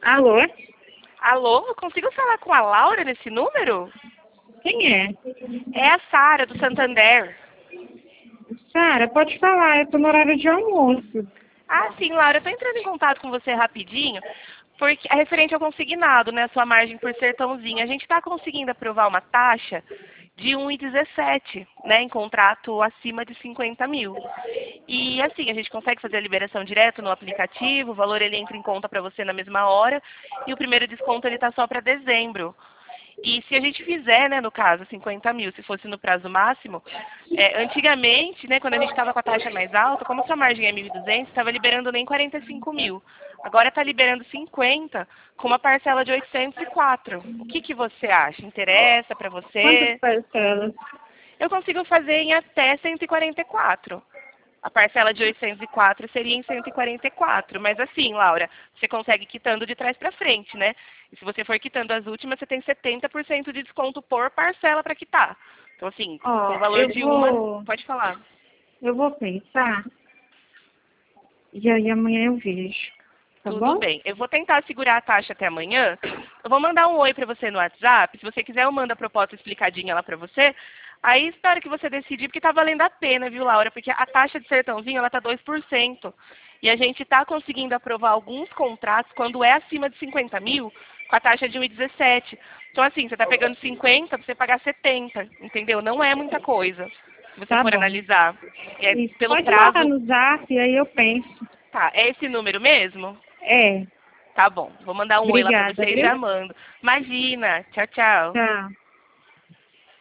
Alô? Alô, eu consigo falar com a Laura nesse número? Quem é? É a Sara, do Santander. Sara, pode falar, eu tô no horário de almoço. Ah, sim, Laura, eu tô entrando em contato com você rapidinho, porque é referente ao consignado, né, sua margem por sertãozinho. A gente está conseguindo aprovar uma taxa de 1,17, né, em contrato acima de 50 mil. E assim, a gente consegue fazer a liberação direto no aplicativo, o valor ele entra em conta para você na mesma hora, e o primeiro desconto ele está só para dezembro. E se a gente fizer, né, no caso, 50 mil, se fosse no prazo máximo, antigamente, né, quando a gente estava com a taxa mais alta, como a sua margem é 1.200, estava liberando nem 45 mil. Agora está liberando 50 com uma parcela de 804. O que você acha? Interessa para Quantas você? parcelas? Eu consigo fazer em até 144. A parcela de 804 seria em 144. Mas assim, Laura, você consegue quitando de trás para frente, né? E se você for quitando as últimas, você tem 70% de desconto por parcela para quitar. Então, assim, com o Ó, valor de uma, pode falar. eu vou pensar e aí amanhã eu vejo, tá Tudo bom? bem. Eu vou tentar segurar a taxa até amanhã. Eu vou mandar um oi para você no WhatsApp. Se você quiser, eu mando a proposta explicadinha lá para você. Aí espero que você decide, porque tá valendo a pena, viu, Laura? Porque a taxa de sertãozinho, ela tá 2%. E a gente está conseguindo aprovar alguns contratos, quando é acima de 50 mil, com a taxa de 1,17. Então, assim, você está pegando 50 para você pagar 70, entendeu? Não é muita coisa, se você Tá for bom. analisar. É, Isso, pelo pode mandar prazo, no zap e aí eu penso. tá, é esse número mesmo? É, Tá bom, vou mandar um oi lá pra obrigada, você e viu? já mando. Imagina, tchau, tchau. Tchau.